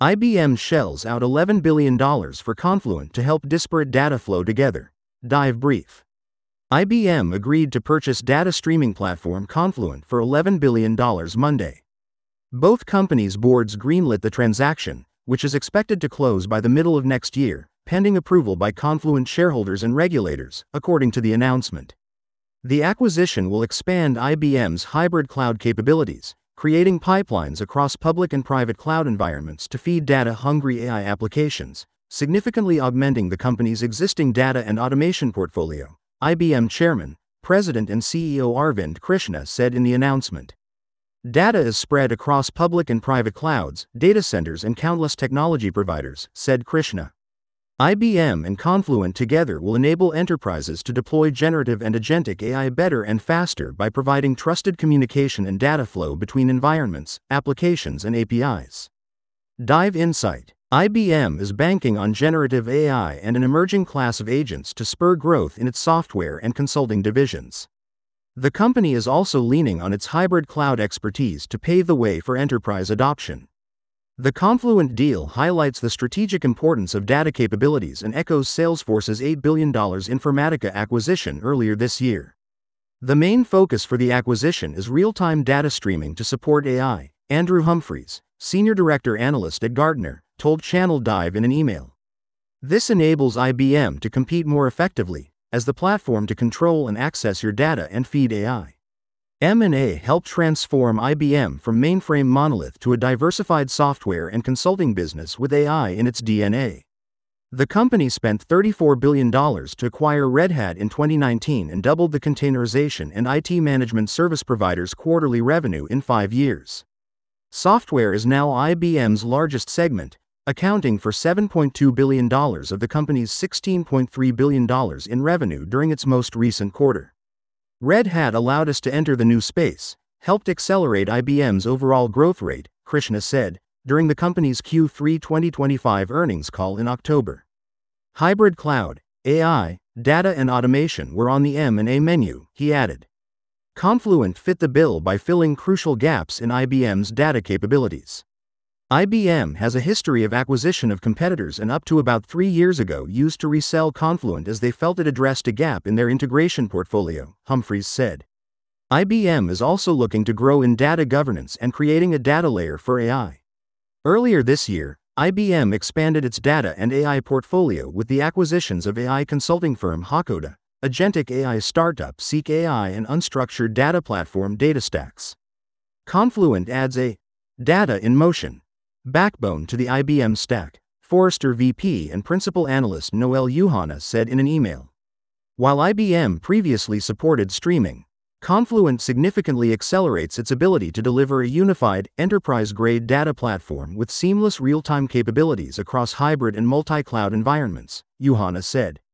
IBM shells out $11 billion for Confluent to help disparate data flow together. Dive brief. IBM agreed to purchase data streaming platform Confluent for $11 billion Monday. Both companies' boards greenlit the transaction, which is expected to close by the middle of next year, pending approval by Confluent shareholders and regulators, according to the announcement. The acquisition will expand IBM's hybrid cloud capabilities, creating pipelines across public and private cloud environments to feed data-hungry AI applications, significantly augmenting the company's existing data and automation portfolio, IBM Chairman, President and CEO Arvind Krishna said in the announcement. Data is spread across public and private clouds, data centers and countless technology providers, said Krishna. IBM and Confluent together will enable enterprises to deploy generative and agentic AI better and faster by providing trusted communication and data flow between environments, applications, and APIs. Dive Insight. IBM is banking on generative AI and an emerging class of agents to spur growth in its software and consulting divisions. The company is also leaning on its hybrid cloud expertise to pave the way for enterprise adoption. The Confluent deal highlights the strategic importance of data capabilities and echoes Salesforce's $8 billion Informatica acquisition earlier this year. The main focus for the acquisition is real-time data streaming to support AI, Andrew Humphreys, Senior Director Analyst at Gartner, told Channel Dive in an email. This enables IBM to compete more effectively as the platform to control and access your data and feed AI. M&A helped transform IBM from mainframe monolith to a diversified software and consulting business with AI in its DNA. The company spent $34 billion to acquire Red Hat in 2019 and doubled the containerization and IT management service providers' quarterly revenue in 5 years. Software is now IBM's largest segment, accounting for $7.2 billion of the company's $16.3 billion in revenue during its most recent quarter. Red Hat allowed us to enter the new space, helped accelerate IBM's overall growth rate, Krishna said, during the company's Q3 2025 earnings call in October. Hybrid cloud, AI, data and automation were on the M&A menu, he added. Confluent fit the bill by filling crucial gaps in IBM's data capabilities. IBM has a history of acquisition of competitors and up to about 3 years ago used to resell Confluent as they felt it addressed a gap in their integration portfolio, Humphreys said. IBM is also looking to grow in data governance and creating a data layer for AI. Earlier this year, IBM expanded its data and AI portfolio with the acquisitions of AI consulting firm Hakoda, agentic AI startup Seek AI and unstructured data platform DataStax. Confluent adds a data in motion backbone to the IBM stack, Forrester VP and Principal Analyst Noel Yuhana said in an email. While IBM previously supported streaming, Confluent significantly accelerates its ability to deliver a unified, enterprise-grade data platform with seamless real-time capabilities across hybrid and multi-cloud environments, Yuhana said.